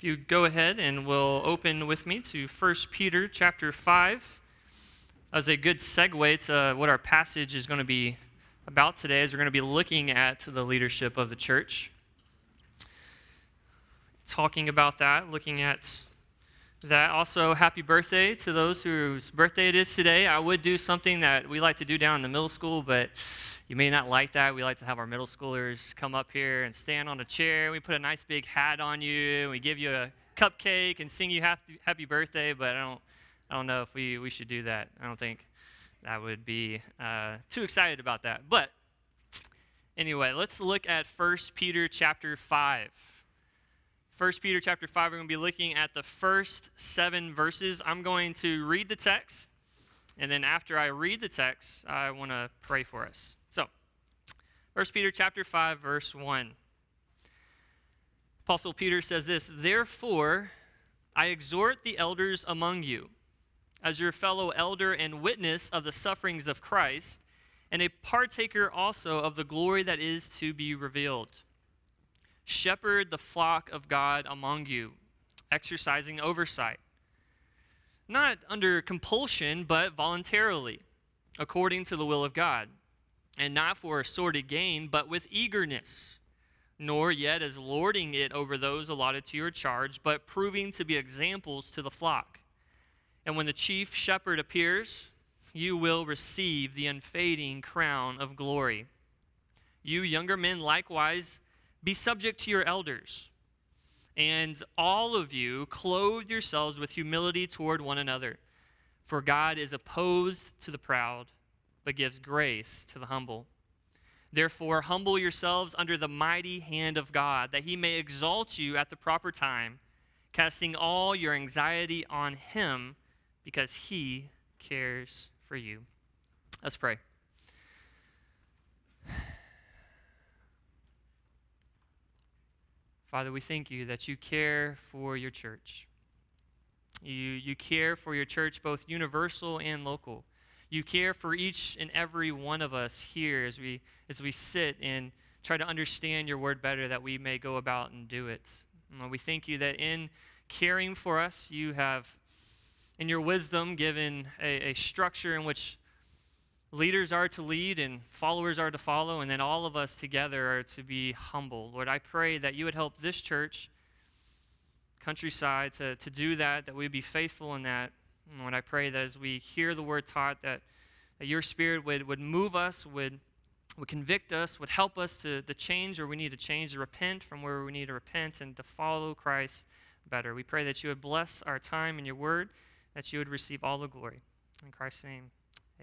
If you go ahead and will open with me to 1 Peter chapter 5 as a good segue to what our passage is going to be about today, as we're going to be looking at the leadership of the church. Talking about that, looking at that. Also, happy birthday to those whose birthday it is today. I would do something that we like to do down in the middle school, but you may not like that. We like to have our middle schoolers come up here and stand on a chair. We put a nice big hat on you. We give you a cupcake and sing you happy birthday, but I don't know if we should do that. I don't think that would be too excited about that. But anyway, let's look at 1 Peter chapter 5. 1 Peter chapter 5, we're going to be looking at the first 7 verses. I'm going to read the text, and then after I read the text, I want to pray for us. So, 1 Peter chapter 5, verse 1. Apostle Peter says this, "Therefore, I exhort the elders among you, as your fellow elder and witness of the sufferings of Christ, and a partaker also of the glory that is to be revealed. Shepherd the flock of God among you, exercising oversight, not under compulsion, but voluntarily, according to the will of God, and not for sordid gain, but with eagerness, nor yet as lording it over those allotted to your charge, but proving to be examples to the flock. And when the chief shepherd appears, you will receive the unfading crown of glory. You younger men likewise, be subject to your elders, and all of you clothe yourselves with humility toward one another. For God is opposed to the proud, but gives grace to the humble. Therefore, humble yourselves under the mighty hand of God, that he may exalt you at the proper time, casting all your anxiety on him, because he cares for you." Let's pray. Father, we thank you that you care for your church. You care for your church, both universal and local. You care for each and every one of us here as we sit and try to understand your word better, that we may go about and do it. And we thank you that in caring for us, you have, in your wisdom, given a structure in which leaders are to lead and followers are to follow, and then all of us together are to be humble. Lord, I pray that you would help this church, Countryside, to do that we'd be faithful in that. And Lord, I pray that as we hear the word taught, that your Spirit would move us, would convict us, would help us to change where we need to change, to repent from where we need to repent, and to follow Christ better. We pray that you would bless our time in your word, that you would receive all the glory. In Christ's name,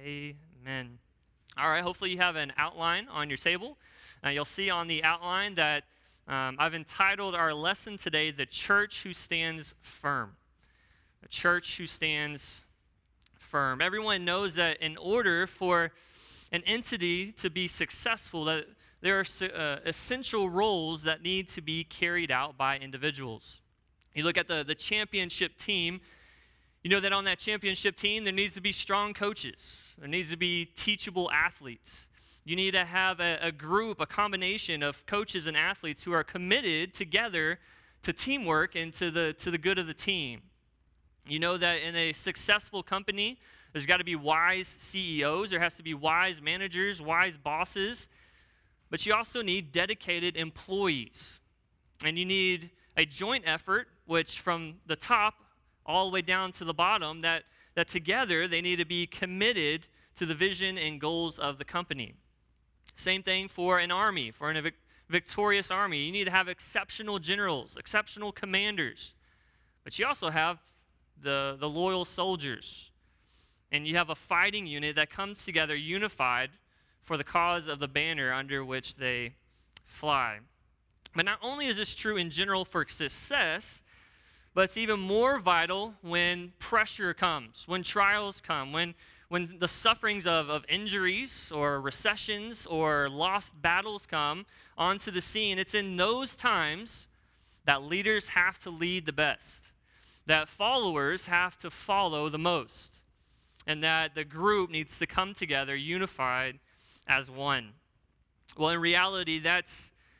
amen. All right, hopefully you have an outline on your table. You'll see on the outline that I've entitled our lesson today, "The Church Who Stands Firm." A church who stands firm. Everyone knows that in order for an entity to be successful, that there are essential roles that need to be carried out by individuals. You look at the championship team, you know that on that championship team, there needs to be strong coaches. There needs to be teachable athletes. You need to have a group, a combination of coaches and athletes who are committed together to teamwork and to the good of the team. You know that in a successful company, there's got to be wise CEOs. There has to be wise managers, wise bosses. But you also need dedicated employees. And you need a joint effort, which from the top all the way down to the bottom, that together they need to be committed to the vision and goals of the company. Same thing for an army, for a victorious army. You need to have exceptional generals, exceptional commanders. But you also have the loyal soldiers. And you have a fighting unit that comes together unified for the cause of the banner under which they fly. But not only is this true in general for success, but it's even more vital when pressure comes, when trials come, when the sufferings of injuries or recessions or lost battles come onto the scene. It's in those times that leaders have to lead the best, that followers have to follow the most, and that the group needs to come together unified as one. Well, in reality, that's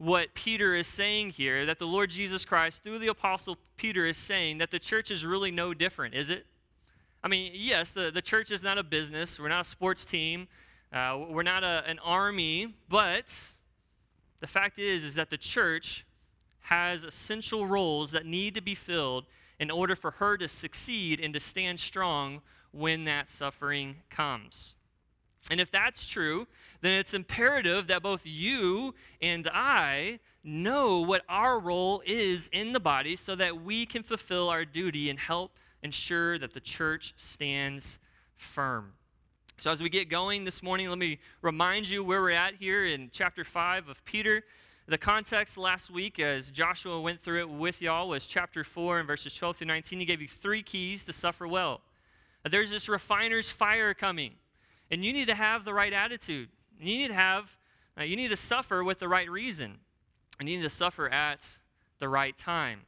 what Peter is saying here, that the Lord Jesus Christ, through the Apostle Peter, is saying that the church is really no different, is it? I mean, yes, the church is not a business. We're not a sports team. We're not an army. But the fact is that the church has essential roles that need to be filled in order for her to succeed and to stand strong when that suffering comes. And if that's true, then it's imperative that both you and I know what our role is in the body so that we can fulfill our duty and help ensure that the church stands firm. So as we get going this morning, let me remind you where we're at here in chapter 5 of Peter. The context last week, as Joshua went through it with y'all, was chapter 4 and verses 12 through 19. He gave you 3 keys to suffer well. There's this refiner's fire coming, and you need to have the right attitude. You need to suffer with the right reason, and you need to suffer at the right time.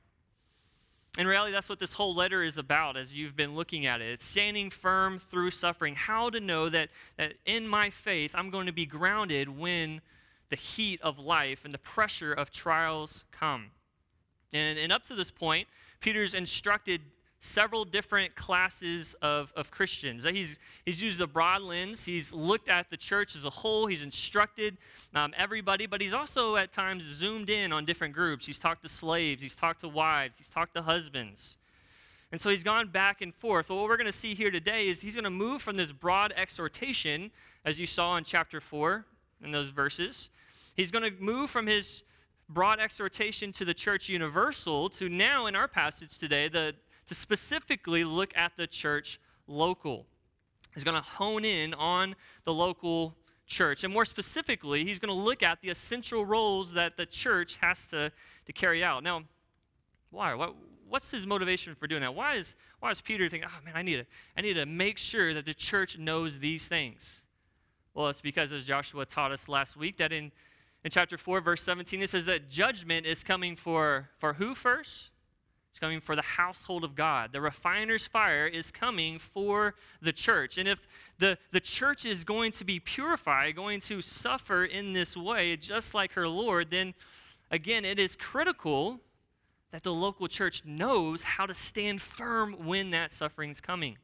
In reality, that's what this whole letter is about as you've been looking at it. It's standing firm through suffering. How to know that in my faith, I'm going to be grounded when the heat of life and the pressure of trials come. And up to this point, Peter's instructed several different classes of Christians. He's used a broad lens. He's looked at the church as a whole. He's instructed everybody, but he's also at times zoomed in on different groups. He's talked to slaves. He's talked to wives. He's talked to husbands. And so he's gone back and forth. Well, what we're going to see here today is he's going to move from this broad exhortation, as you saw in chapter 4 in those verses. He's going to move from his broad exhortation to the church universal to now in our passage today, to specifically look at the church local. He's going to hone in on the local church. And more specifically, he's going to look at the essential roles that the church has to carry out. Now, why? What's his motivation for doing that? Why is Peter thinking, oh man, I need to make sure that the church knows these things? Well, it's because, as Joshua taught us last week, that in chapter 4, verse 17, it says that judgment is coming for who first? It's coming for the household of God. The refiner's fire is coming for the church. And if the church is going to be purified, going to suffer in this way, just like her Lord, then again, it is critical that the local church knows how to stand firm when that suffering's coming.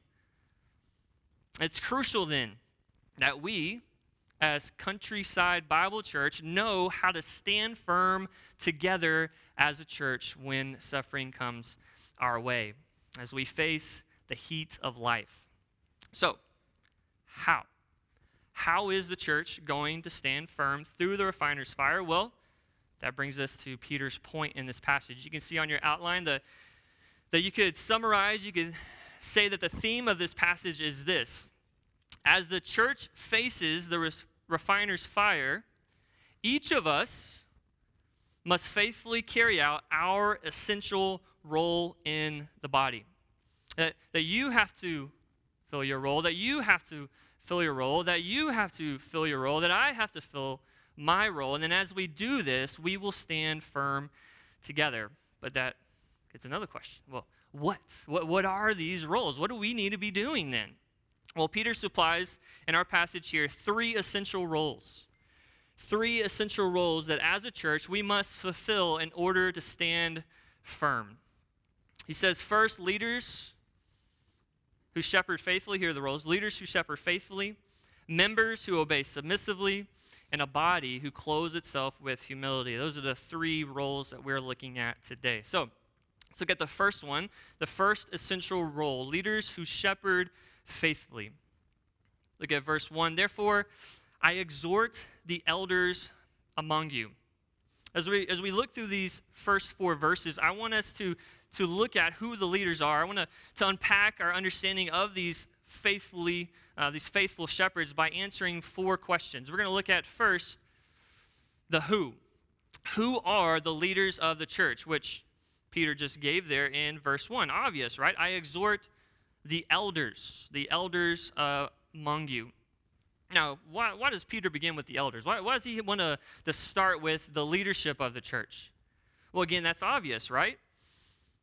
It's crucial then that we, as Countryside Bible Church, know how to stand firm together as a church when suffering comes our way, as we face the heat of life. So, how? How is the church going to stand firm through the refiner's fire? Well, that brings us to Peter's point in this passage. You can see on your outline that you could summarize, you could say that the theme of this passage is this. As the church faces the refiner's fire, each of us must faithfully carry out our essential role in the body. That you have to fill your role, that you have to fill your role, that you have to fill your role, that I have to fill my role. And then as we do this, we will stand firm together. But that gets another question. Well, what are these roles? What do we need to be doing then? Well, Peter supplies in our passage here 3 essential roles. 3 essential roles that as a church we must fulfill in order to stand firm. He says, first, leaders who shepherd faithfully. Here are the roles. Leaders who shepherd faithfully, members who obey submissively, and a body who clothes itself with humility. Those are the 3 roles that we're looking at today. So let's look at the first one, the first essential role, leaders who shepherd faithfully. Look at verse 1. Therefore, I exhort the elders among you. As we look through these first 4 verses, I want us to look at who the leaders are. I want to unpack our understanding of these faithful shepherds by answering 4 questions. We're going to look at first the who. Who are the leaders of the church, which Peter just gave there in verse 1. Obvious, right? I exhort the elders among you. Now, why does Peter begin with the elders? Why does he want to start with the leadership of the church? Well, again, that's obvious, right?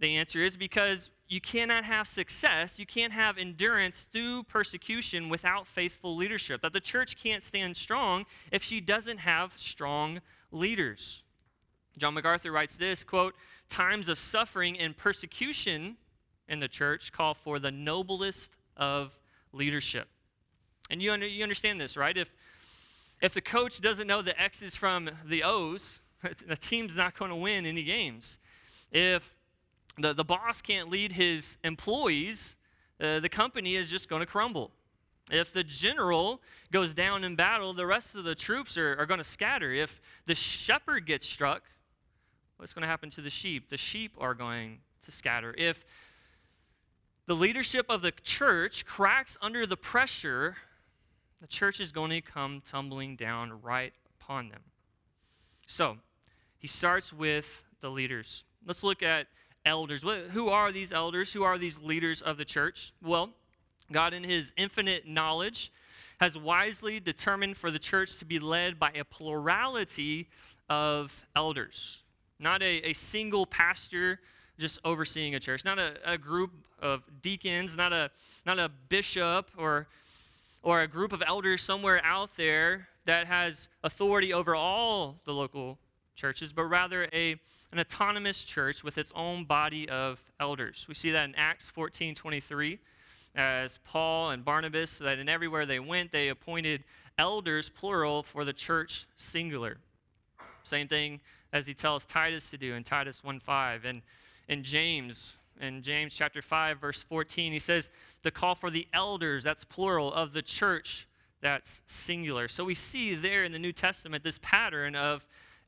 The answer is because you cannot have success, you can't have endurance through persecution without faithful leadership. That the church can't stand strong if she doesn't have strong leaders. John MacArthur writes this, quote, "Times of suffering and persecution in the church call for the noblest of leadership." And you understand this, right? If the coach doesn't know the X's from the O's, the team's not going to win any games. If the boss can't lead his employees, the company is just going to crumble. If the general goes down in battle, the rest of the troops are going to scatter. If the shepherd gets struck, what's going to happen to the sheep? The sheep are going to scatter. If the leadership of the church cracks under the pressure, the church is going to come tumbling down right upon them. So, he starts with the leaders. Let's look at elders. Who are these elders? Who are these leaders of the church? Well, God in his infinite knowledge has wisely determined for the church to be led by a plurality of elders. Not a single pastor just overseeing a church. Not a group of deacons, not a bishop or a group of elders somewhere out there that has authority over all the local churches, but rather an autonomous church with its own body of elders. We see that in Acts 14:23, as Paul and Barnabas, that in everywhere they went, they appointed elders, plural, for the church, singular. Same thing as he tells Titus to do in Titus 1:5. And in James chapter 5, verse 14, he says, the call for the elders, that's plural, of the church, that's singular. So we see there in the New Testament this pattern of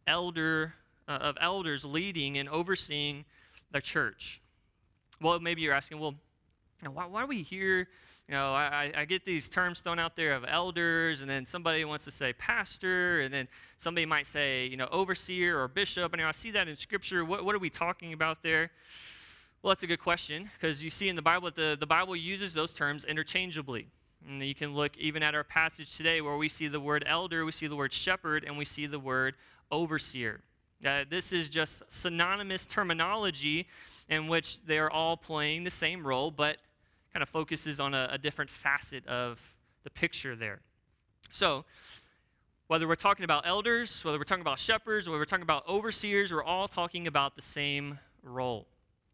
elders leading and overseeing the church. Well, maybe you're asking, well, why do we hear, I get these terms thrown out there of elders, and then somebody wants to say pastor, and then somebody might say, overseer or bishop, and I see that in Scripture. What are we talking about there? Well, that's a good question, because you see in the Bible that the Bible uses those terms interchangeably. And you can look even at our passage today where we see the word elder, we see the word shepherd, and we see the word overseer. This is just synonymous terminology in which they're all playing the same role, but kind of focuses on a different facet of the picture there. So, whether we're talking about elders, whether we're talking about shepherds, whether we're talking about overseers, we're all talking about the same role.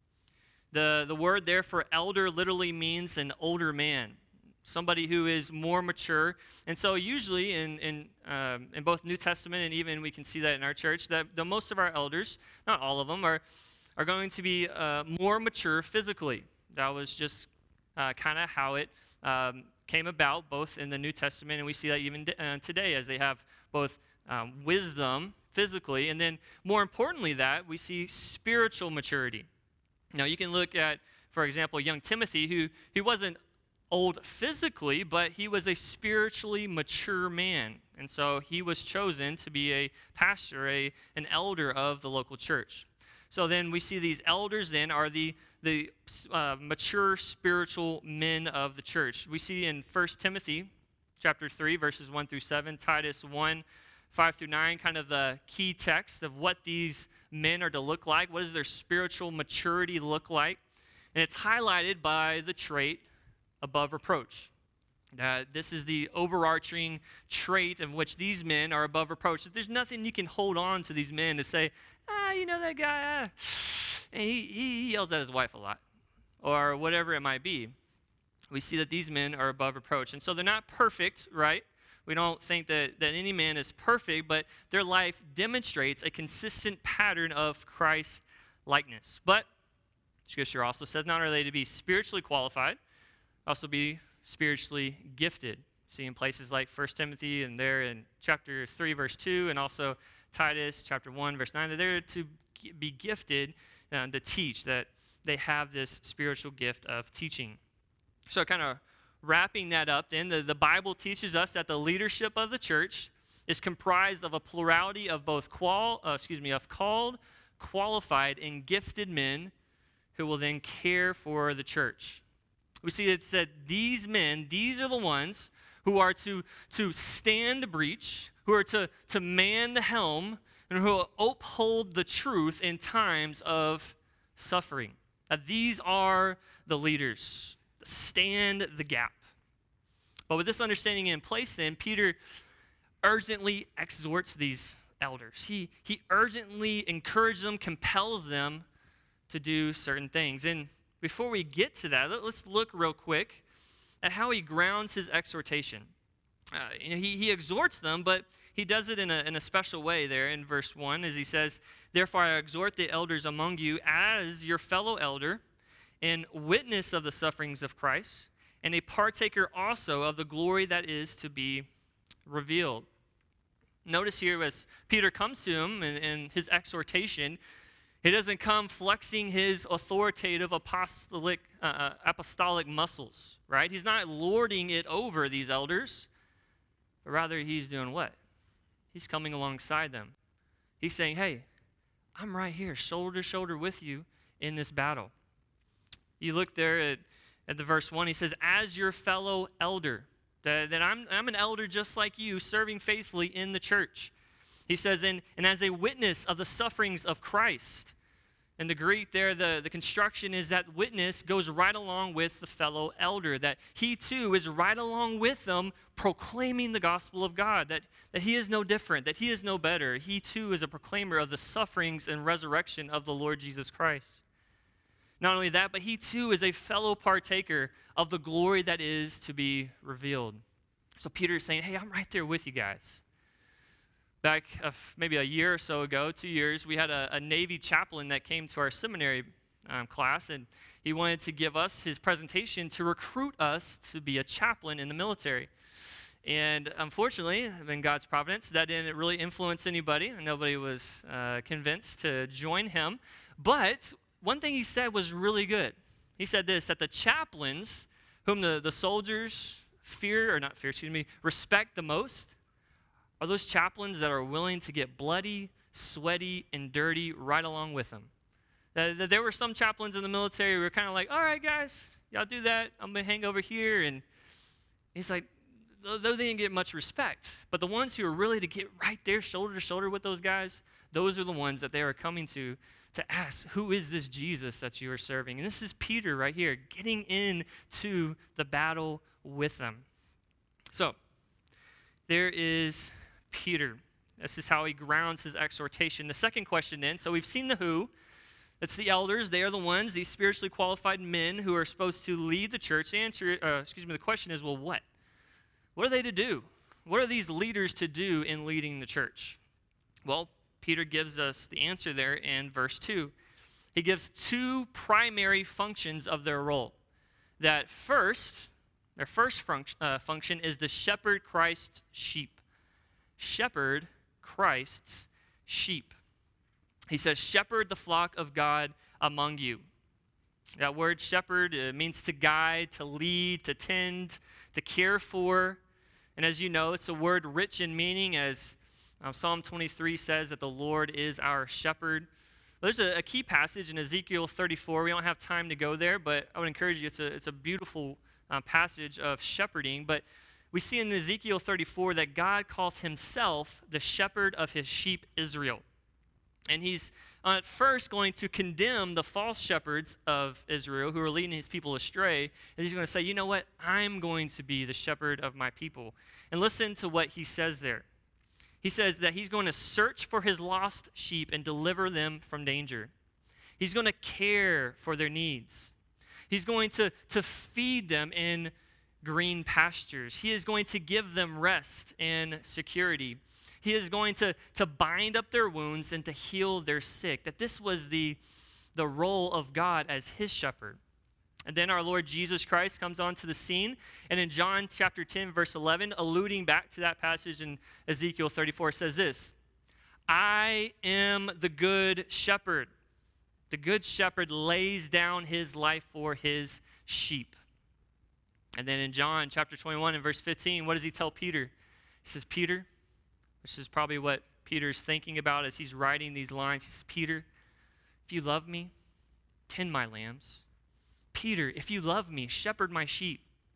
The word there for elder literally means an older man, somebody who is more mature. And so usually in both New Testament and even we can see that in our church, that the most of our elders, not all of them, are going to be more mature physically. That was just kind of how it came about, both in the New Testament, and we see that even today, as they have both wisdom physically, and then more importantly that, we see spiritual maturity. Now you can look at, for example, young Timothy, who he wasn't old physically, but he was a spiritually mature man. And so he was chosen to be a pastor, an elder of the local church. So then we see these elders then are the mature spiritual men of the church. We see in 1 Timothy chapter 3, verses 1 through 7, Titus 1, 5 through 9, kind of the key text of what these men are to look like. What does their spiritual maturity look like? And it's highlighted by the trait above reproach. This is the overarching trait of which these men are above reproach. There's nothing you can hold on to these men to say, that guy, and he yells at his wife a lot, or whatever it might be. We see that these men are above reproach. And so they're not perfect, right? We don't think that any man is perfect, but their life demonstrates a consistent pattern of Christ likeness. But Scripture also says not only are they to be spiritually qualified, also be spiritually gifted. See in places like 1 Timothy and there in chapter 3, verse 2, and also Titus chapter 1, verse 9, that they're to be gifted to teach, that they have this spiritual gift of teaching. So kind of wrapping that up, then the Bible teaches us that the leadership of the church is comprised of a plurality of both called, qualified, and gifted men who will then care for the church. We see it said these men, these are the ones who are to stand the breach, who are to man the helm, and who will uphold the truth in times of suffering. These are the leaders. Stand the gap. But with this understanding in place, then, Peter urgently exhorts these elders. He urgently encourages them, compels them to do certain things. And before we get to that, let's look real quick at how he grounds his exhortation. He exhorts them, but he does it in a special way there in verse 1, as he says, "Therefore I exhort the elders among you as your fellow elder and witness of the sufferings of Christ, and a partaker also of the glory that is to be revealed." Notice here as Peter comes to him in his exhortation, he doesn't come flexing his authoritative apostolic muscles, right? He's not lording it over these elders, but rather he's doing what? He's coming alongside them. He's saying, hey, I'm right here, shoulder to shoulder with you in this battle. You look there at the verse 1, he says, as your fellow elder, that I'm an elder just like you, serving faithfully in the church. He says, and as a witness of the sufferings of Christ. In the Greek there, the construction is that witness goes right along with the fellow elder, that he too is right along with them proclaiming the gospel of God, that he is no different, that he is no better. He too is a proclaimer of the sufferings and resurrection of the Lord Jesus Christ. Not only that, but he too is a fellow partaker of the glory that is to be revealed. So Peter is saying, hey, I'm right there with you guys. Back maybe a year or so ago, 2 years, we had a Navy chaplain that came to our seminary class, and he wanted to give us his presentation to recruit us to be a chaplain in the military. And unfortunately, in God's providence, that didn't really influence anybody. Nobody was convinced to join him. But one thing he said was really good. He said this, that the chaplains whom the soldiers respect the most are those chaplains that are willing to get bloody, sweaty, and dirty right along with them. There were some chaplains in the military who were kind of like, all right, guys, y'all do that. I'm going to hang over here. And he's like, though they didn't get much respect, but the ones who are really to get right there shoulder to shoulder with those guys, those are the ones that they are coming to ask, who is this Jesus that you are serving? And this is Peter right here, getting into the battle with them. So, there is Peter. This is how he grounds his exhortation. The second question then, so we've seen the who. It's the elders. They are the ones, these spiritually qualified men who are supposed to lead the church. The question is, well, what? What are they to do? What are these leaders to do in leading the church? Well, Peter gives us the answer there in verse 2. He gives two primary functions of their role. That their first function is to shepherd Christ's sheep. Shepherd Christ's sheep. He says, shepherd the flock of God among you. That word shepherd means to guide, to lead, to tend, to care for. And as you know, it's a word rich in meaning, as Psalm 23 says that the Lord is our shepherd. There's a key passage in Ezekiel 34. We don't have time to go there, but I would encourage you. It's a beautiful passage of shepherding. But we see in Ezekiel 34 that God calls himself the shepherd of his sheep Israel. And he's at first going to condemn the false shepherds of Israel who are leading his people astray. And he's going to say, you know what? I'm going to be the shepherd of my people. And listen to what he says there. He says that he's going to search for his lost sheep and deliver them from danger. He's going to care for their needs. He's going to feed them in green pastures. He is going to give them rest and security. He is going to bind up their wounds and to heal their sick. That this was the role of God as his shepherd. And then our Lord Jesus Christ comes onto the scene. And in John chapter 10, verse 11, alluding back to that passage in Ezekiel 34, says this, I am the good shepherd. The good shepherd lays down his life for his sheep. And then in John chapter 21 and verse 15, what does he tell Peter? He says, Peter, this is probably what Peter's thinking about as he's writing these lines. He says, Peter, if you love me, tend my lambs. Peter, if you love me, shepherd my sheep.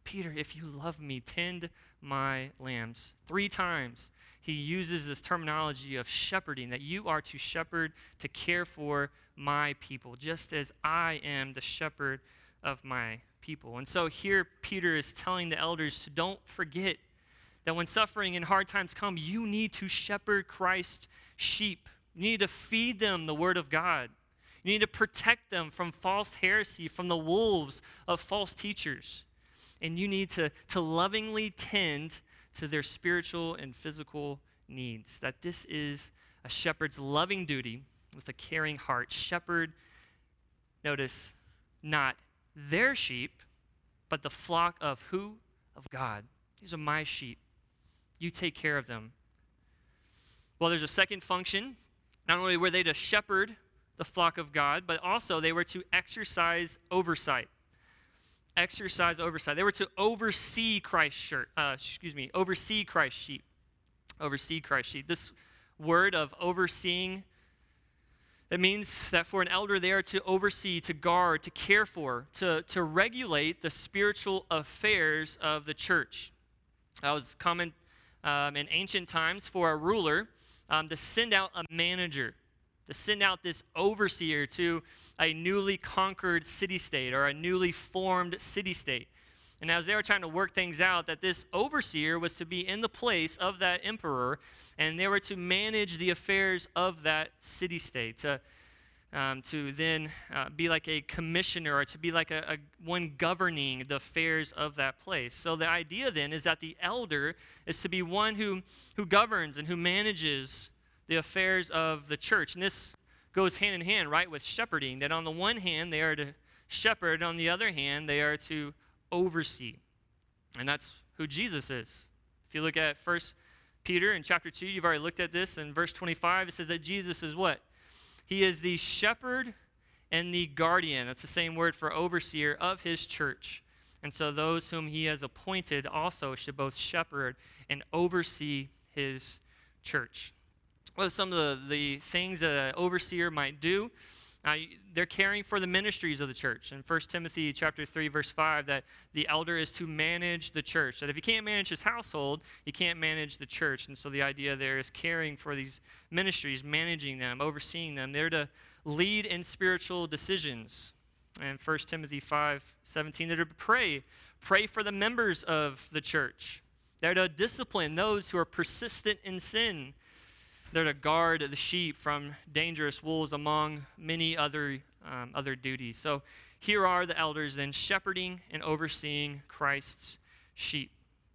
Peter, if you love me, tend my lambs. 3 times he uses this terminology of shepherding, that you are to shepherd, to care for my people, just as I am the shepherd of my people. And so here Peter is telling the elders, don't forget that when suffering and hard times come, you need to shepherd Christ's sheep. You need to feed them the word of God. You need to protect them from false heresy, from the wolves of false teachers. And you need to lovingly tend to their spiritual and physical needs. That this is a shepherd's loving duty with a caring heart. Shepherd, notice, not their sheep, but the flock of who? Of God. These are my sheep. You take care of them. Well, there's a second function. Not only were they to shepherd the flock of God, but also they were to exercise oversight. Exercise oversight. They were to oversee Christ's sheep. Oversee Christ's sheep. Oversee Christ's sheep. This word of overseeing, it means that for an elder they are to oversee, to guard, to care for, to regulate the spiritual affairs of the church. That was common in ancient times for a ruler to send out a manager, to send out this overseer to a newly conquered city-state or a newly formed city-state. And as they were trying to work things out, that this overseer was to be in the place of that emperor, and they were to manage the affairs of that city-state, to then be like a commissioner, or to be like a one governing the affairs of that place. So the idea then is that the elder is to be one who governs and who manages the affairs of the church. And this goes hand in hand, right, with shepherding, that on the one hand they are to shepherd, on the other hand they are to oversee. And that's who Jesus is. If you look at 1 Peter in chapter 2, you've already looked at this. In verse 25, it says that Jesus is what? He is the shepherd and the guardian. That's the same word for overseer of his church. And so those whom he has appointed also should both shepherd and oversee his church. What are some of the things that an overseer might do? They're caring for the ministries of the church. In 1 Timothy chapter 3, verse 5, that the elder is to manage the church. That if he can't manage his household, he can't manage the church. And so the idea there is caring for these ministries, managing them, overseeing them. They're to lead in spiritual decisions. And 1 Timothy 5:17, they're to pray for the members of the church. They're to discipline those who are persistent in sin. They're to guard the sheep from dangerous wolves, among many other duties. So here are the elders then shepherding and overseeing Christ's sheep.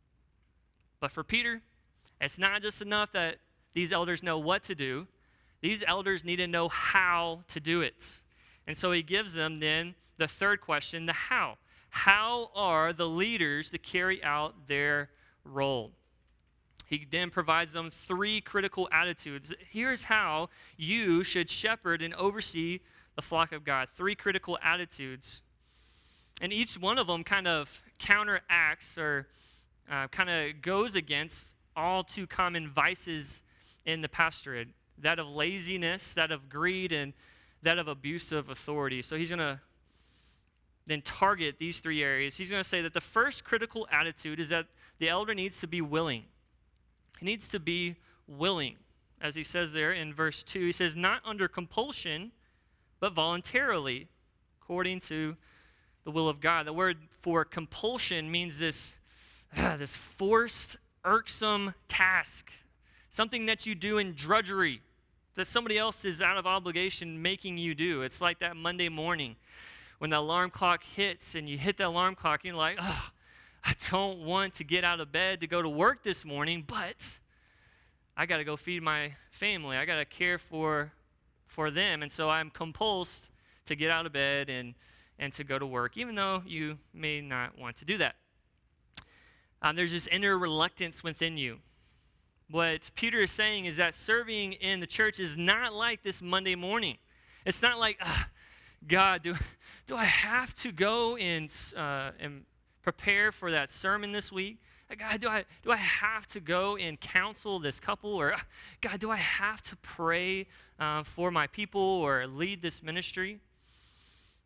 But for Peter, it's not just enough that these elders know what to do. These elders need to know how to do it. And so he gives them then the third question, the how. How are the leaders to carry out their role? He then provides them 3 critical attitudes. Here's how you should shepherd and oversee the flock of God. 3 critical attitudes. And each one of them kind of counteracts or kind of goes against all too common vices in the pastorate. That of laziness, that of greed, and that of abusive authority. So he's going to then target these 3 areas. He's going to say that the first critical attitude is that the elder needs to be willing. He needs to be willing. As he says there in verse 2, he says, not under compulsion, but voluntarily, according to the will of God. The word for compulsion means this forced, irksome task, something that you do in drudgery, that somebody else is out of obligation making you do. It's like that Monday morning when the alarm clock hits and you hit the alarm clock and you're like, oh, I don't want to get out of bed to go to work this morning, but I got to go feed my family. I got to care for them. And so I'm compulsed to get out of bed and to go to work, even though you may not want to do that. There's this inner reluctance within you. What Peter is saying is that serving in the church is not like this Monday morning. It's not like, God, do I have to go and prepare for that sermon this week? God, do I have to go and counsel this couple? Or, God, do I have to pray for my people or lead this ministry?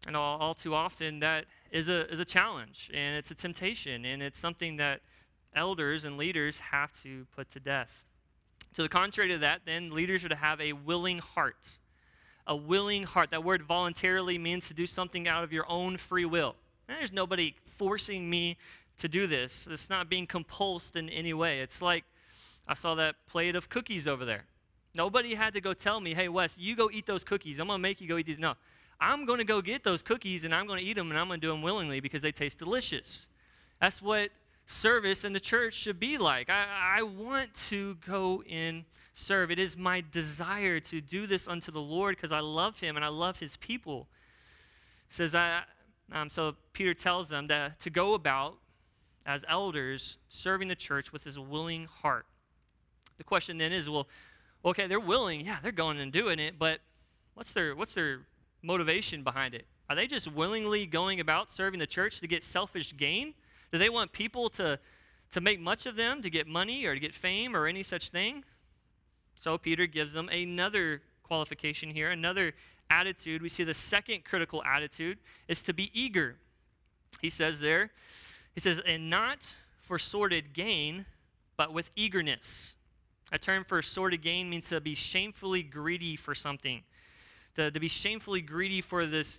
And all too often, that is a challenge, and it's a temptation, and it's something that elders and leaders have to put to death. To the contrary to that, then, leaders are to have a willing heart. A willing heart. That word voluntarily means to do something out of your own free will. There's nobody forcing me to do this. It's not being compulsed in any way. It's like, I saw that plate of cookies over there. Nobody had to go tell me, hey, Wes, you go eat those cookies. I'm going to make you go eat these. No, I'm going to go get those cookies, and I'm going to eat them, and I'm going to do them willingly because they taste delicious. That's what service in the church should be like. I want to go and serve. It is my desire to do this unto the Lord because I love him and I love his people. It says, so Peter tells them that to go about as elders serving the church with his willing heart. The question then is, well, okay, they're willing. Yeah, they're going and doing it, but what's their motivation behind it? Are they just willingly going about serving the church to get selfish gain? Do they want people to make much of them, to get money or to get fame or any such thing? So Peter gives them another qualification here, another attitude. We see the second critical attitude is to be eager. He says, and not for sordid gain, but with eagerness. A term for sordid gain means to be shamefully greedy for something. To be shamefully greedy for this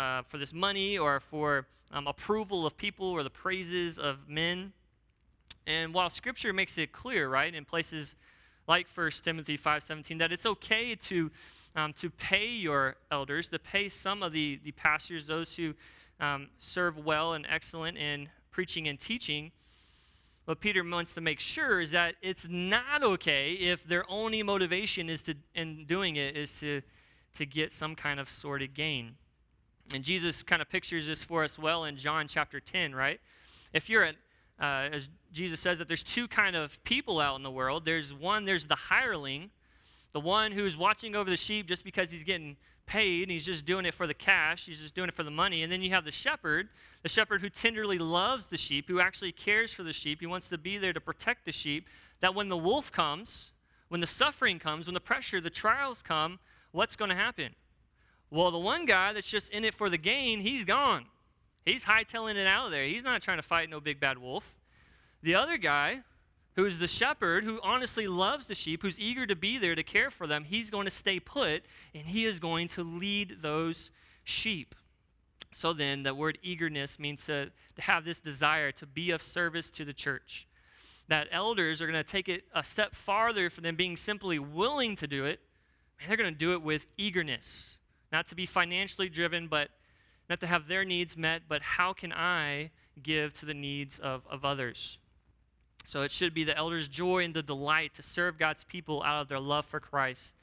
money or for approval of people or the praises of men. And while Scripture makes it clear, right, in places like 1 Timothy 5:17, that it's okay to pay your elders, to pay some of the pastors, those who serve well and excellent in preaching and teaching, what Peter wants to make sure is that it's not okay if their only motivation in doing it is to get some kind of sordid gain. And Jesus kind of pictures this for us well in John chapter 10, right? If you're as Jesus says that there's two kind of people out in the world. There's the hireling, the one who's watching over the sheep just because he's getting paid, and he's just doing it for the cash, he's just doing it for the money. And then you have the shepherd who tenderly loves the sheep, who actually cares for the sheep. He wants to be there to protect the sheep, that when the wolf comes, when the suffering comes, when the pressure, the trials come, what's going to happen? Well, the one guy that's just in it for the gain, he's gone. He's hightailing it out of there. He's not trying to fight no big bad wolf. The other guy, who's the shepherd, who honestly loves the sheep, who's eager to be there to care for them, he's going to stay put, and he is going to lead those sheep. So then, the word eagerness means to have this desire to be of service to the church. That elders are going to take it a step farther from them being simply willing to do it, and they're going to do it with eagerness. Not to be financially driven, but not to have their needs met, but how can I give to the needs of others? So it should be the elders' joy and the delight to serve God's people out of their love for Christ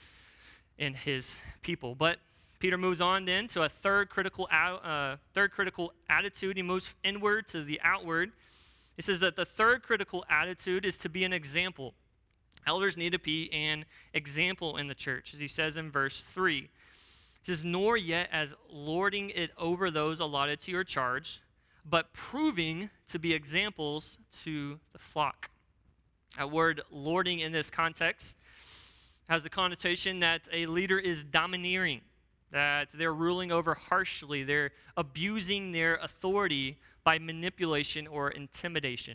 and his people. But Peter moves on then to a third critical attitude. He moves inward to the outward. He says that the third critical attitude is to be an example. Elders need to be an example in the church, as he says in verse 3. He says, nor yet as lording it over those allotted to your charge, but proving to be examples to the flock. That word lording in this context has the connotation that a leader is domineering, that they're ruling over harshly, they're abusing their authority by manipulation or intimidation.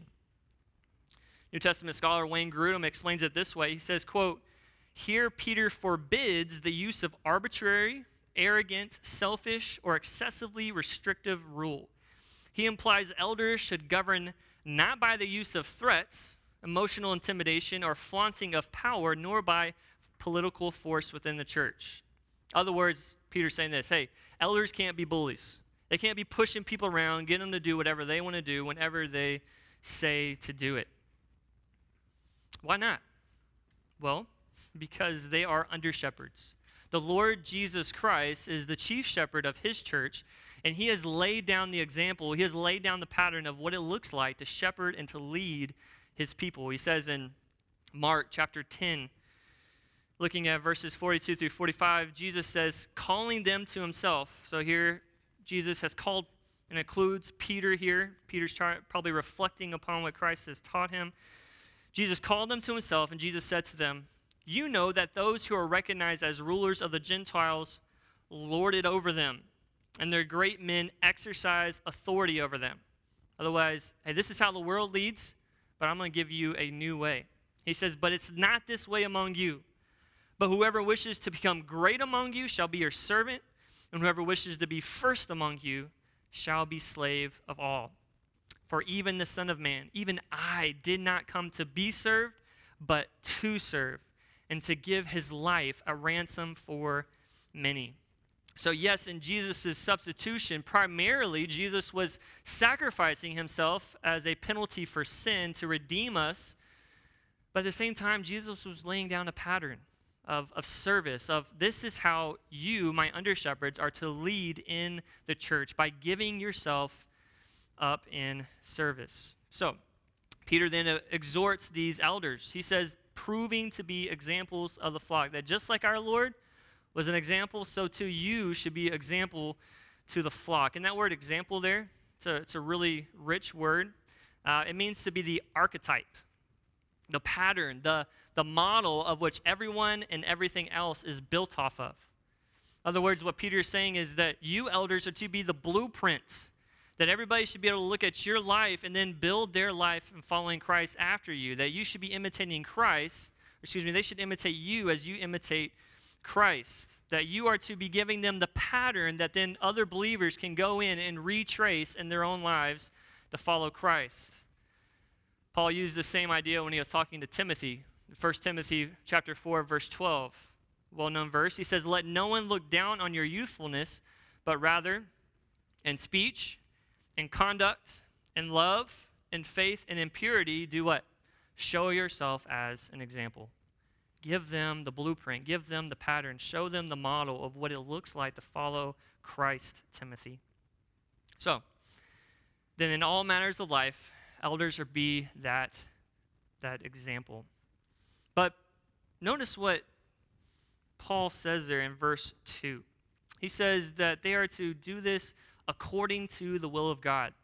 New Testament scholar Wayne Grudem explains it this way. He says, quote, here Peter forbids the use of arbitrary, arrogant, selfish, or excessively restrictive rule. He implies elders should govern not by the use of threats, emotional intimidation, or flaunting of power, nor by political force within the church. In other words, Peter's saying this, hey, elders can't be bullies. They can't be pushing people around, getting them to do whatever they want to do whenever they say to do it. Why not? Well, because they are under shepherds. The Lord Jesus Christ is the chief shepherd of his church, and he has laid down the example, he has laid down the pattern of what it looks like to shepherd and to lead his people. He says in Mark chapter 10, looking at verses 42 through 45, Jesus says, calling them to himself. So here, Jesus has called, and includes Peter here. Peter's probably reflecting upon what Christ has taught him. Jesus called them to himself, and Jesus said to them, you know that those who are recognized as rulers of the Gentiles lord it over them, and their great men exercise authority over them. Otherwise, hey, this is how the world leads, but I'm going to give you a new way. He says, but it's not this way among you. But whoever wishes to become great among you shall be your servant, and whoever wishes to be first among you shall be slave of all. For even the Son of Man, even I, did not come to be served, but to serve, and to give his life a ransom for many. So yes, in Jesus' substitution, primarily Jesus was sacrificing himself as a penalty for sin to redeem us. But at the same time, Jesus was laying down a pattern of service, of this is how you, my under-shepherds, are to lead in the church, by giving yourself up in service. So Peter then exhorts these elders. He says, proving to be examples of the flock, that just like our Lord was an example, so too you should be example to the flock. And that word example there, it's a really rich word. It means to be the archetype, the pattern, the model of which everyone and everything else is built off of. In other words, what Peter is saying is that you elders are to be the blueprint, that everybody should be able to look at your life and then build their life in following Christ after you, that you should be imitating Christ, they should imitate you as you imitate Christ, that you are to be giving them the pattern that then other believers can go in and retrace in their own lives to follow Christ. Paul used the same idea when he was talking to Timothy. 1 Timothy chapter 4, verse 12, well-known verse. He says, let no one look down on your youthfulness, but rather in speech, in conduct, in love, in faith, and in purity, do what? Show yourself as an example. Give them the blueprint. Give them the pattern. Show them the model of what it looks like to follow Christ, Timothy. So, then in all matters of life, elders are be that example. But notice what Paul says there in verse 2. He says that they are to do this according to the will of God.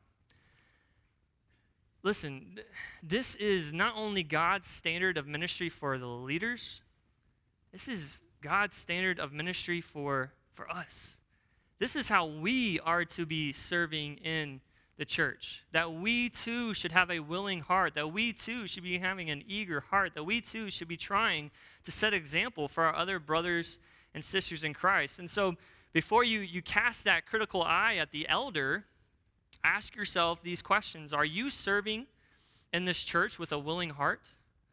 Listen, this is not only God's standard of ministry for the leaders, this is God's standard of ministry for us. This is how we are to be serving in the church, that we too should have a willing heart, that we too should be having an eager heart, that we too should be trying to set example for our other brothers and sisters in Christ. And so before you cast that critical eye at the elder, ask yourself these questions. Are you serving in this church with a willing heart?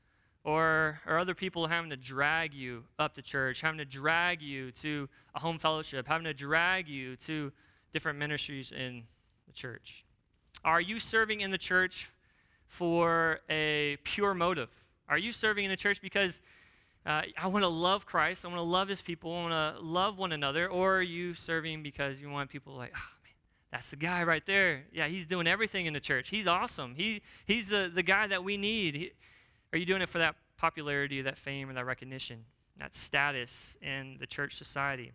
Or are other people having to drag you up to church, having to drag you to a home fellowship, having to drag you to different ministries in the church? Are you serving in the church for a pure motive? Are you serving in the church because I want to love Christ, I want to love his people, I want to love one another? Or are you serving because you want people like, oh, man, that's the guy right there. Yeah, he's doing everything in the church. He's awesome. He's the guy that we need. Are you doing it for that popularity, that fame, or that recognition, that status in the church society?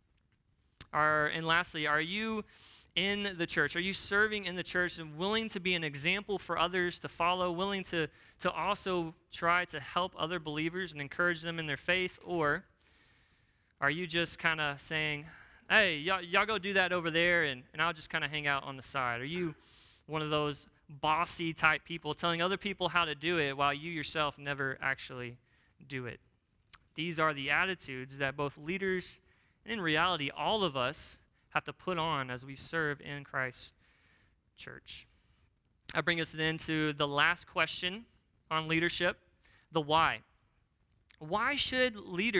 And lastly, are you in the church? Are you serving in the church and willing to be an example for others to follow, willing to also try to help other believers and encourage them in their faith? Or are you just kind of saying, hey, y'all go do that over there, and I'll just kind of hang out on the side? Are you one of those bossy type people telling other people how to do it while you yourself never actually do it? These are the attitudes that both leaders and in reality all of us have to put on as we serve in Christ's church. I bring us then to the last question on leadership, the why. Why should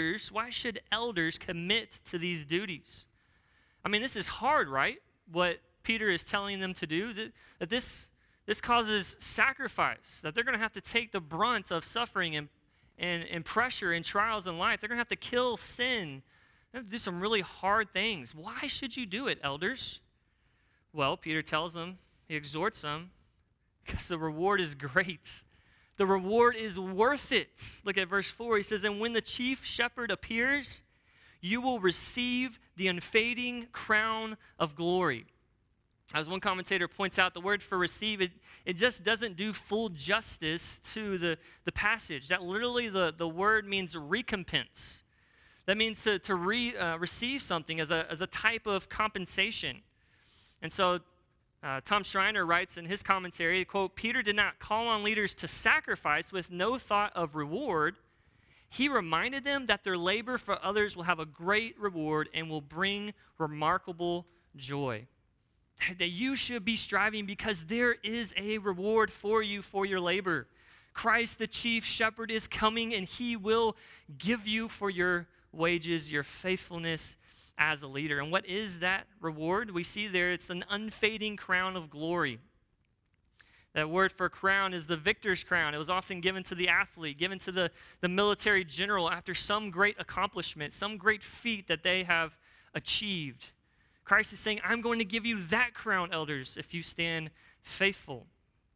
elders commit to these duties? I mean, this is hard, right? What Peter is telling them to do, that this causes sacrifice, that they're going to have to take the brunt of suffering and pressure and trials in life. They're going to have to kill sin. They have to do some really hard things. Why should you do it, elders? Well, Peter tells them, he exhorts them, because the reward is great. The reward is worth it. Look at verse 4. He says, and when the chief shepherd appears, you will receive the unfading crown of glory. As one commentator points out, the word for receive, it just doesn't do full justice to the passage. That literally the word means recompense. That means to receive something as a type of compensation. And so Tom Schreiner writes in his commentary, quote, Peter did not call on leaders to sacrifice with no thought of reward. He reminded them that their labor for others will have a great reward and will bring remarkable joy. That you should be striving because there is a reward for you for your labor. Christ, the chief shepherd, is coming, and he will give you for your wages, your faithfulness as a leader. And what is that reward? We see there it's an unfading crown of glory. That word for crown is the victor's crown. It was often given to the athlete, given to the military general after some great accomplishment, some great feat that they have achieved. Christ is saying, I'm going to give you that crown, elders, if you stand faithful.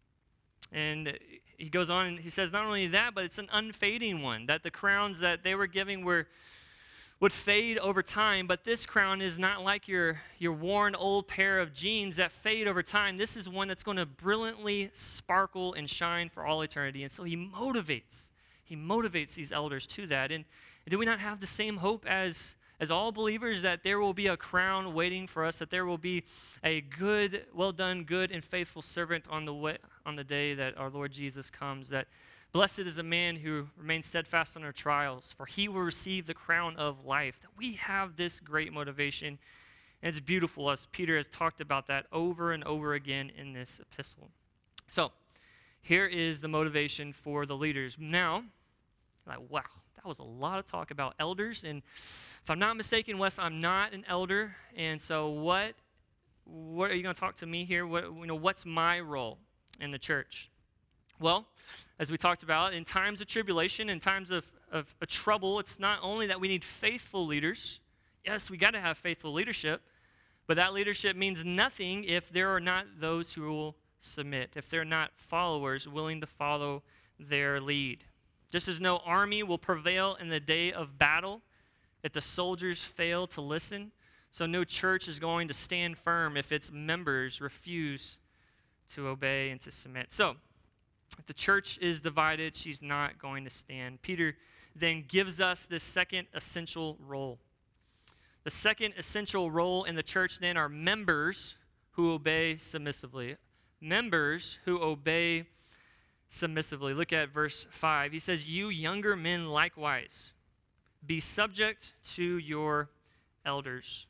And he goes on and he says, not only that, but it's an unfading one, that the crowns that they were giving would fade over time, but this crown is not like your worn old pair of jeans that fade over time. This is one that's going to brilliantly sparkle and shine for all eternity. And so he motivates these elders to that. And do we not have the same hope as all believers, that there will be a crown waiting for us, that there will be a good, well done, good and faithful servant on the day that our Lord Jesus comes, that blessed is a man who remains steadfast under trials, for he will receive the crown of life. That we have this great motivation, and it's beautiful as Peter has talked about that over and over again in this epistle. So, here is the motivation for the leaders. Now, like, wow, that was a lot of talk about elders, and if I'm not mistaken, Wes, I'm not an elder, and so what are you going to talk to me here? What's my role in the church? Well, as we talked about, in times of tribulation, in times of trouble, it's not only that we need faithful leaders. Yes, we got to have faithful leadership, but that leadership means nothing if there are not those who will submit, if they're not followers willing to follow their lead. Just as no army will prevail in the day of battle if the soldiers fail to listen, so no church is going to stand firm if its members refuse to obey and to submit. So, if the church is divided, she's not going to stand. Peter then gives us this second essential role. The second essential role in the church then are members who obey submissively. Members who obey submissively. Look at verse 5. He says, you younger men likewise, be subject to your elders.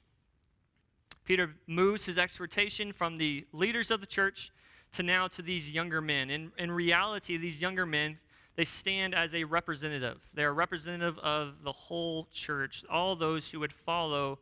Peter moves his exhortation from the leaders of the church to these younger men. In reality, these younger men, they stand as a representative. They're a representative of the whole church, all those who would follow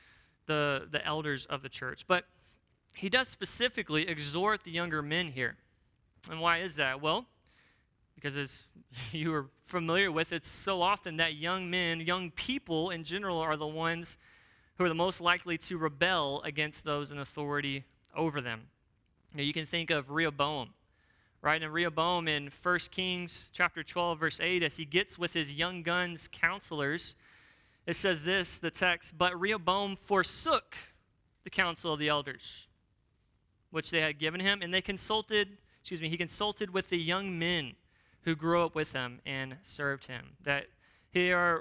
the elders of the church. But he does specifically exhort the younger men here. And why is that? Well, because as you are familiar with, it's so often that young men, young people in general, are the ones who are the most likely to rebel against those in authority over them. You can think of Rehoboam, right? And Rehoboam in 1 Kings chapter 12, verse 8, as he gets with his young guns counselors, it says this, the text, but Rehoboam forsook the counsel of the elders, which they had given him, and he consulted with the young men who grew up with him and served him. That they are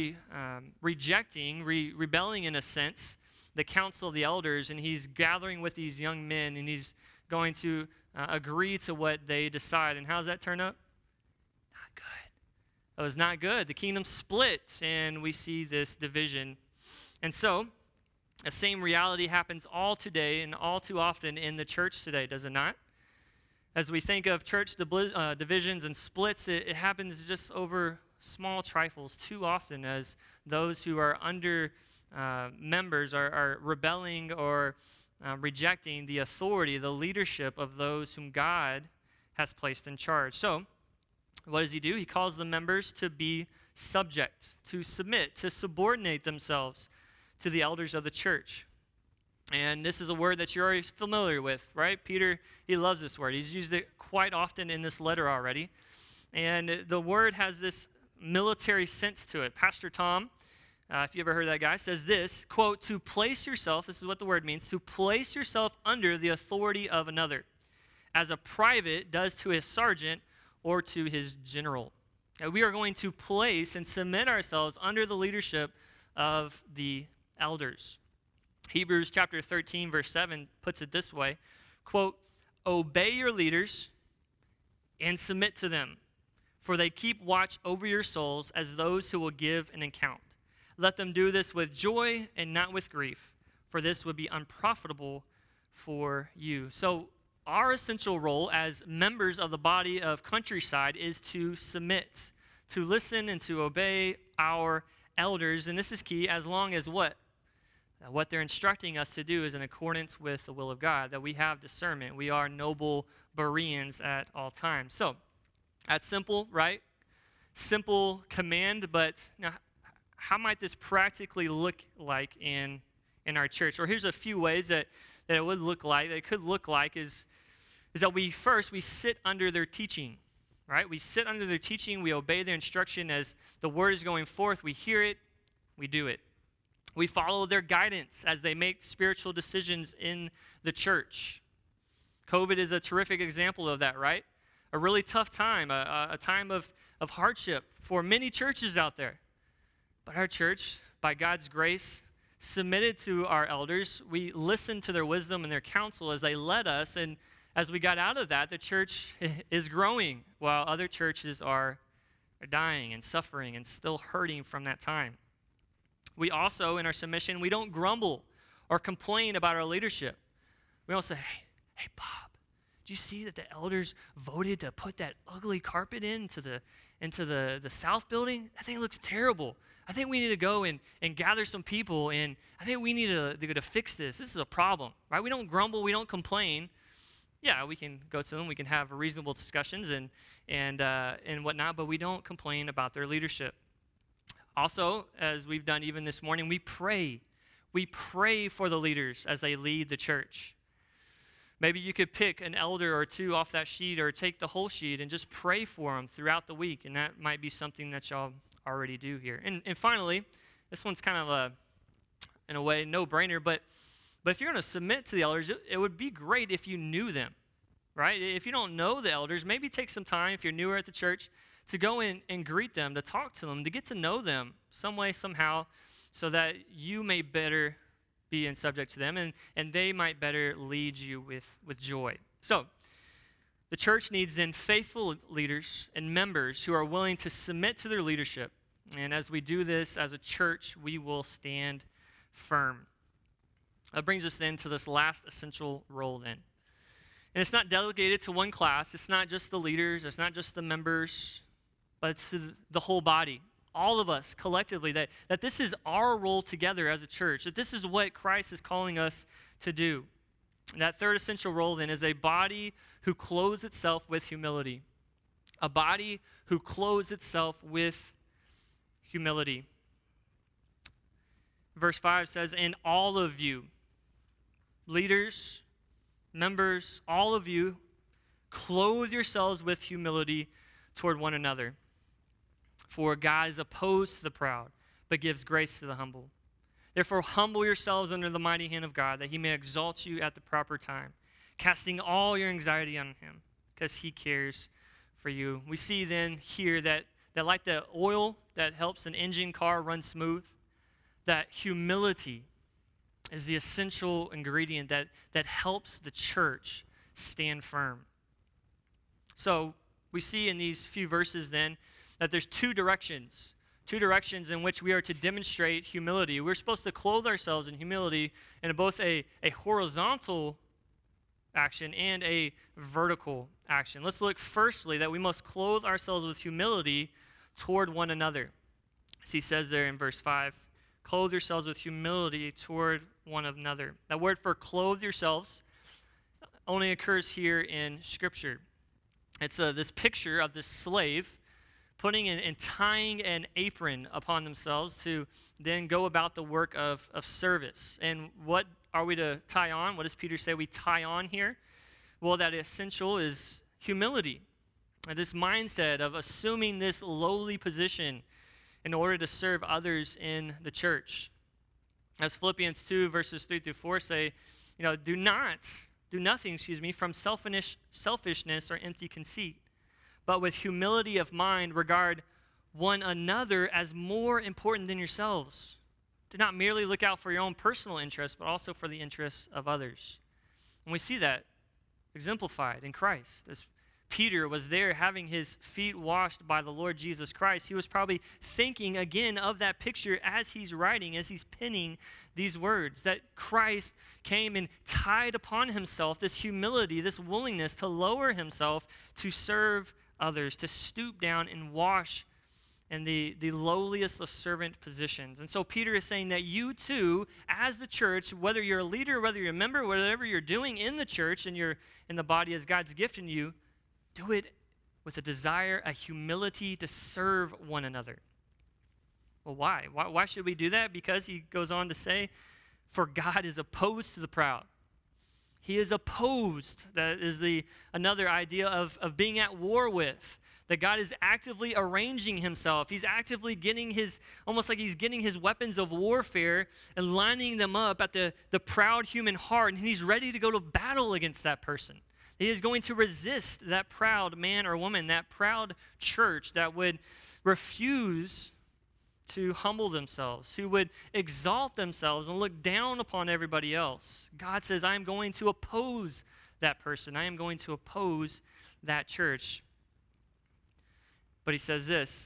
rebelling in a sense, the counsel of the elders, and he's gathering with these young men, and he's going to agree to what they decide. And how's that turn up? Not good. It was not good. The kingdom split, and we see this division. And so, the same reality happens all today and all too often in the church today, does it not? As we think of church divisions and splits, it happens just over small trifles too often, as those who are under members are rebelling or rejecting the authority, the leadership of those whom God has placed in charge. So, what does he do? He calls the members to be subject, to submit, to subordinate themselves to the elders of the church. And this is a word that you're already familiar with, right? Peter, he loves this word. He's used it quite often in this letter already. And the word has this military sense to it. Pastor Tom, if you ever heard that guy, says this, quote, to place yourself, this is what the word means, to place yourself under the authority of another, as a private does to his sergeant or to his general. that we are going to place and submit ourselves under the leadership of the elders. Hebrews chapter 13, verse 7 puts it this way, quote, "Obey your leaders and submit to them, for they keep watch over your souls as those who will give an account. Let them do this with joy and not with grief, for this would be unprofitable for you." So our essential role as members of the body of Countryside is to submit, to listen and to obey our elders. And this is key as long as what they're instructing us to do is in accordance with the will of God, that we have discernment. We are noble Bereans at all times. So that's simple, right? Simple command, but now, how might this practically look like in our church? Or here's a few ways that it would look like, that it could look like is that we sit under their teaching, right? We sit under their teaching, we obey their instruction as the word is going forth, we hear it, we do it. We follow their guidance as they make spiritual decisions in the church. COVID is a terrific example of that, right? A really tough time, a time of hardship for many churches out there. But our church, by God's grace, submitted to our elders. We listened to their wisdom and their counsel as they led us. And as we got out of that, the church is growing while other churches are dying and suffering and still hurting from that time. We also, in our submission, we don't grumble or complain about our leadership. We don't say, hey, Bob, do you see that the elders voted to put that ugly carpet into the south building? I think it looks terrible. I think we need to go and gather some people, and I think we need to fix this. This is a problem, right? We don't grumble. We don't complain. Yeah, we can go to them. We can have reasonable discussions and whatnot, but we don't complain about their leadership. Also, as we've done even this morning, we pray. We pray for the leaders as they lead the church. Maybe you could pick an elder or two off that sheet or take the whole sheet and just pray for them throughout the week, and that might be something that y'all already do here. And finally, this one's kind of in a way, no-brainer, but if you're going to submit to the elders, it would be great if you knew them, right? If you don't know the elders, maybe take some time, if you're newer at the church, to go in and greet them, to talk to them, to get to know them some way, somehow, so that you may better be in subject to them, and they might better lead you with joy. So, the church needs then faithful leaders and members who are willing to submit to their leadership. And as we do this as a church, we will stand firm. That brings us then to this last essential role then. And it's not delegated to one class. It's not just the leaders. It's not just the members. But it's to the whole body, all of us collectively, that this is our role together as a church, that this is what Christ is calling us to do. And that third essential role then is a body who clothes itself with humility. A body who clothes itself with humility. Verse 5 says, "And all of you, leaders, members, all of you, clothe yourselves with humility toward one another. For God is opposed to the proud, but gives grace to the humble. Therefore, humble yourselves under the mighty hand of God, that he may exalt you at the proper time, casting all your anxiety on him, because he cares for you." We see then here that like the oil that helps an engine car run smooth, that humility is the essential ingredient that helps the church stand firm. So we see in these few verses then that there's two directions in which we are to demonstrate humility. We're supposed to clothe ourselves in humility in both a horizontal action and a vertical action. Let's look firstly that we must clothe ourselves with humility toward one another. As he says there in verse 5, clothe yourselves with humility toward one another. That word for clothe yourselves only occurs here in Scripture. It's this picture of this slave putting and tying an apron upon themselves to then go about the work of service. And what are we to tie on? What does Peter say we tie on here? Well, that essential is humility. This mindset of assuming this lowly position in order to serve others in the church. As Philippians 2, verses 3 through 4 say, do nothing from selfishness or empty conceit, but with humility of mind regard one another as more important than yourselves. Do not merely look out for your own personal interests, but also for the interests of others. And we see that exemplified in Christ. As Peter was there having his feet washed by the Lord Jesus Christ, he was probably thinking again of that picture as he's writing, as he's penning these words, that Christ came and tied upon himself this humility, this willingness to lower himself to serve others, to stoop down and wash in the lowliest of servant positions. And so Peter is saying that you too, as the church, whether you're a leader, whether you're a member, whatever you're doing in the church and you're in the body as God's gifted you, do it with a desire, a humility to serve one another. Well, why? Why should we do that? Because he goes on to say, for God is opposed to the proud. He is opposed. That is another idea of being at war with. That God is actively arranging himself. He's actively getting almost like he's getting his weapons of warfare and lining them up at the proud human heart. And he's ready to go to battle against that person. He is going to resist that proud man or woman, that proud church that would refuse to humble themselves, who would exalt themselves and look down upon everybody else. God says, I am going to oppose that person. I am going to oppose that church. But he says this,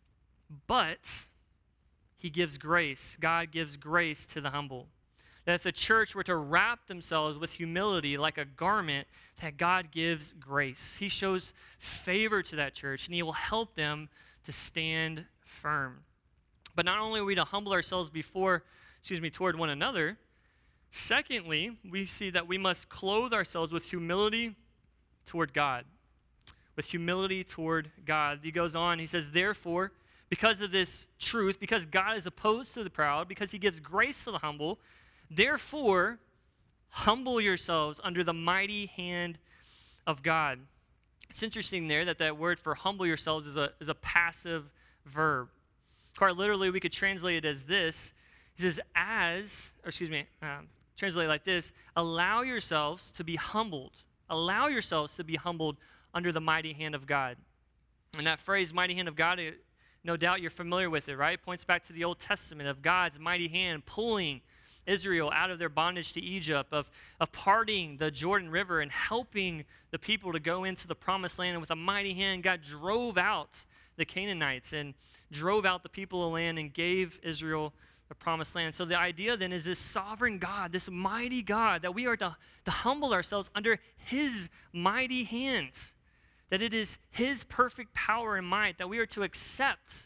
but he gives grace. God gives grace to the humble. That if the church were to wrap themselves with humility like a garment, that God gives grace. He shows favor to that church, and he will help them to stand firm. But not only are we to humble ourselves toward one another, secondly, we see that we must clothe ourselves with humility toward God. With humility toward God. He goes on, he says, therefore, because of this truth, because God is opposed to the proud, because he gives grace to the humble, therefore, humble yourselves under the mighty hand of God. It's interesting there that word for humble yourselves is a passive verb. Quite literally, we could translate it as this. He says, translate it like this, allow yourselves to be humbled. Allow yourselves to be humbled under the mighty hand of God. And that phrase, mighty hand of God, no doubt you're familiar with it, right? It points back to the Old Testament of God's mighty hand pulling Israel out of their bondage to Egypt, of parting the Jordan River and helping the people to go into the promised land. And with a mighty hand, God drove out the Canaanites and drove out the people of the land and gave Israel the promised land. So the idea then is this sovereign God, this mighty God, that we are to humble ourselves under his mighty hand. That it is his perfect power and might that we are to accept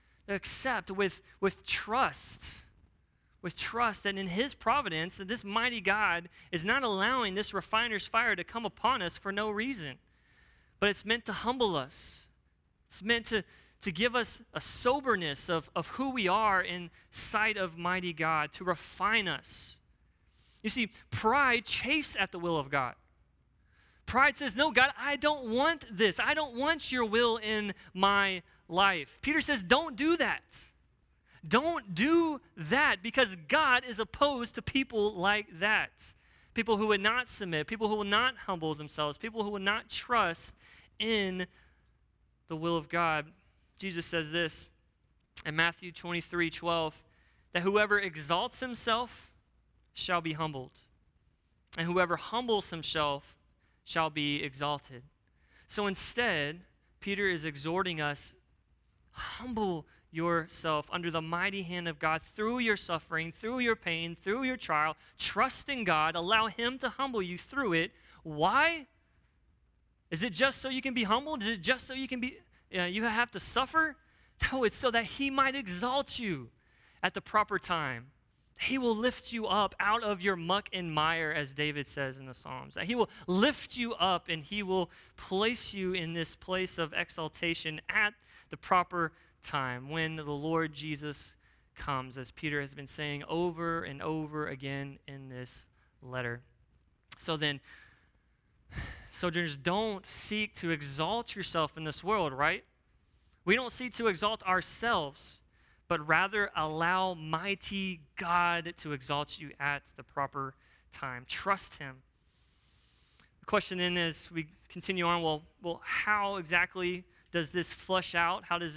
with trust. With trust that in his providence, that this mighty God is not allowing this refiner's fire to come upon us for no reason. But it's meant to humble us. It's meant to give us a soberness of who we are in sight of mighty God, to refine us. You see, pride chafes at the will of God. Pride says, no, God, I don't want this. I don't want your will in my life. Peter says, don't do that. Don't do that, because God is opposed to people like that. People who would not submit, people who will not humble themselves, people who will not trust in the will of God. Jesus says this in Matthew 23:12, that whoever exalts himself shall be humbled, and whoever humbles himself shall be exalted. So instead, Peter is exhorting us, humble yourself under the mighty hand of God through your suffering, through your pain, through your trial. Trust in God. Allow him to humble you through it. Why? Is it just so you can be humbled? Is it just so you have to suffer? No, it's so that he might exalt you at the proper time. He will lift you up out of your muck and mire, as David says in the Psalms. He will lift you up and he will place you in this place of exaltation at the proper time when the Lord Jesus comes, as Peter has been saying over and over again in this letter. So then, sojourners, don't seek to exalt yourself in this world, right? We don't seek to exalt ourselves, but rather allow mighty God to exalt you at the proper time. Trust him. The question then as we continue on, well, how exactly does this flesh out? How does this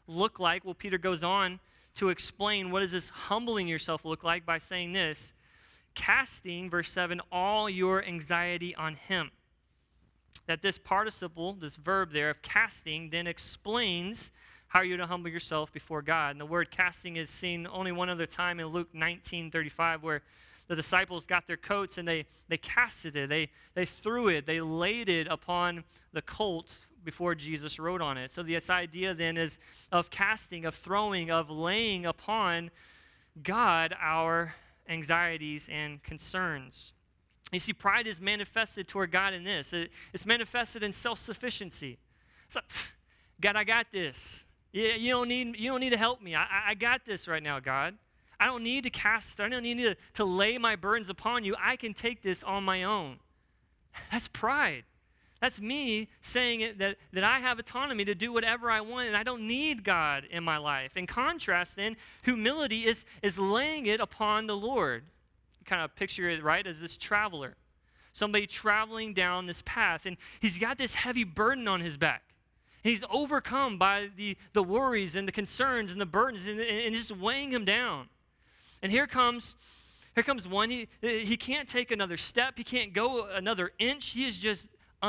look like? Well, Peter goes on to explain what does this humbling yourself look like by saying this, casting, verse 7, all your anxiety on him. That this participle, this verb there of casting, then explains how you're to humble yourself before God. And the word casting is seen only one other time in Luke 19:35, where the disciples got their coats and they casted it. They threw it. They laid it upon the colt before Jesus rode on it. So this idea then is of casting, of throwing, of laying upon God our anxieties and concerns. You see, pride is manifested toward God in this. It's manifested in self-sufficiency. It's like, God, I got this. You don't need to help me. I got this right now, God. I don't need to cast. I don't need to lay my burdens upon you. I can take this on my own. That's pride. That's me saying that I have autonomy to do whatever I want, and I don't need God in my life. In contrast, then, humility is laying it upon the Lord. You kind of picture it, right, as this traveler. Somebody traveling down this path, and he's got this heavy burden on his back. And he's overcome by the worries and the concerns and the burdens and just weighing him down. And here comes one. He can't take another step. He can't go another inch. He is just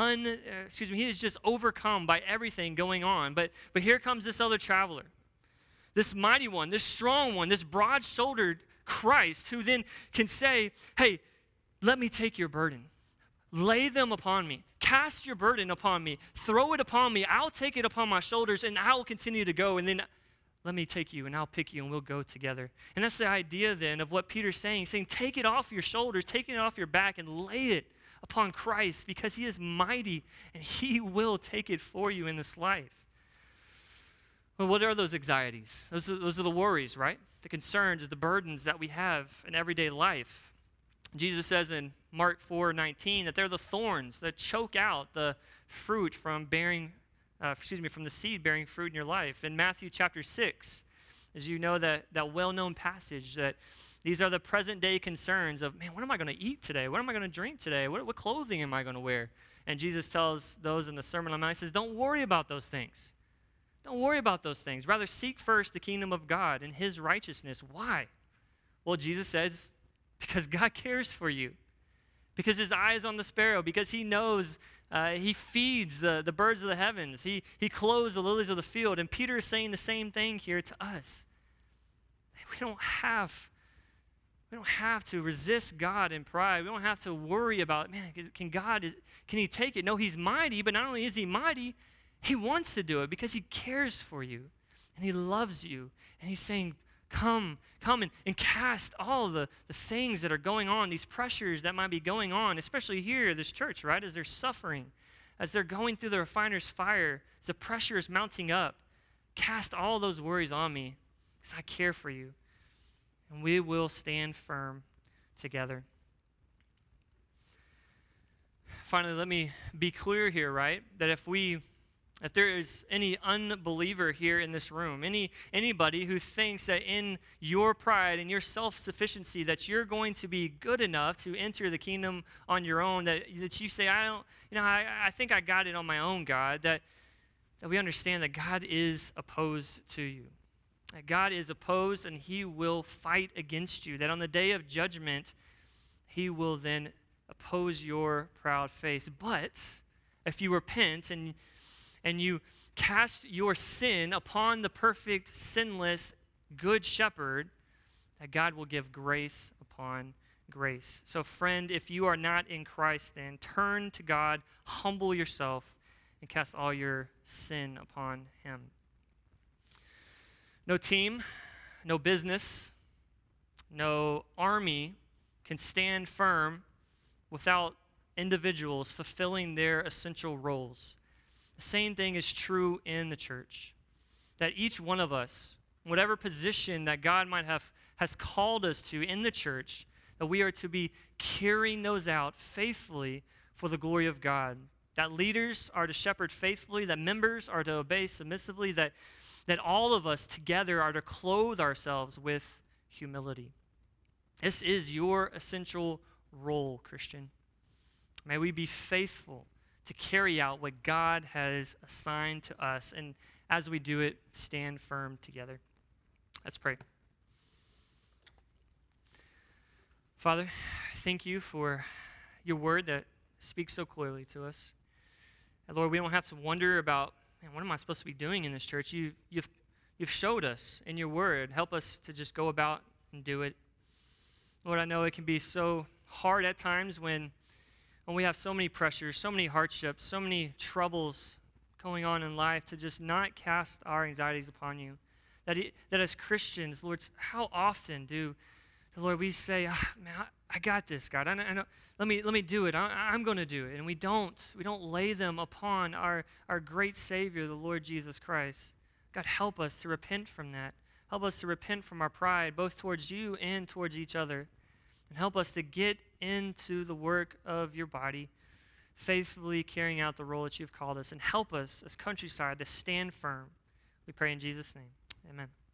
he is just overcome by everything going on. But here comes this other traveler, this mighty one, this strong one, this broad-shouldered Christ, who then can say, hey, let me take your burden. Lay them upon me. Cast your burden upon me. Throw it upon me. I'll take it upon my shoulders, and I will continue to go. And then let me take you, and I'll pick you, and we'll go together. And that's the idea then of what Peter's saying. He's saying, take it off your shoulders, take it off your back, and lay it upon Christ, because he is mighty, and he will take it for you in this life. Well, what are those anxieties? Those are the worries, right? The concerns, the burdens that we have in everyday life. Jesus says in Mark 4:19 that they're the thorns that choke out the fruit from from the seed bearing fruit in your life. In Matthew chapter 6, as you know, that well-known passage, that these are the present-day concerns of, man, what am I going to eat today? What am I going to drink today? What clothing am I going to wear? And Jesus tells those in the Sermon on the Mount, he says, don't worry about those things. Don't worry about those things. Rather, seek first the kingdom of God and his righteousness. Why? Well, Jesus says, because God cares for you. Because his eye is on the sparrow. Because he knows he feeds the birds of the heavens. He clothes the lilies of the field. And Peter is saying the same thing here to us. We don't have to resist God in pride. We don't have to worry about, man, can he take it? No, he's mighty, but not only is he mighty, he wants to do it because he cares for you and he loves you. And he's saying, come and cast all the things that are going on, these pressures that might be going on, especially here, this church, right? As they're suffering, as they're going through the refiner's fire, as the pressure is mounting up. Cast all those worries on me because I care for you. And we will stand firm together. Finally, let me be clear here, right? That if there is any unbeliever here in this room, anybody who thinks that in your pride and your self-sufficiency that you're going to be good enough to enter the kingdom on your own, that you say, I think I got it on my own, God, that we understand that God is opposed to you. That God is opposed and he will fight against you. That on the day of judgment, he will then oppose your proud face. But if you repent and you cast your sin upon the perfect, sinless, good shepherd, that God will give grace upon grace. So friend, if you are not in Christ, then turn to God, humble yourself, and cast all your sin upon him. No team, no business, no army can stand firm without individuals fulfilling their essential roles. The same thing is true in the church. That each one of us, whatever position that God has called us to in the church, that we are to be carrying those out faithfully for the glory of God. That leaders are to shepherd faithfully, that members are to obey submissively, that all of us together are to clothe ourselves with humility. This is your essential role, Christian. May we be faithful to carry out what God has assigned to us. And as we do it, stand firm together. Let's pray. Father, thank you for your word that speaks so clearly to us. And Lord, we don't have to wonder about, man, what am I supposed to be doing in this church? You've showed us in your word. Help us to just go about and do it. Lord, I know it can be so hard at times when we have so many pressures, so many hardships, so many troubles going on in life, to just not cast our anxieties upon you. That as Christians, Lord, how often Lord, we say, man, I got this, God. I know, let me do it. I'm going to do it. And we don't lay them upon our great Savior, the Lord Jesus Christ. God, help us to repent from that. Help us to repent from our pride, both towards you and towards each other. And help us to get into the work of your body, faithfully carrying out the role that you've called us. And help us as Countryside to stand firm. We pray in Jesus' name. Amen.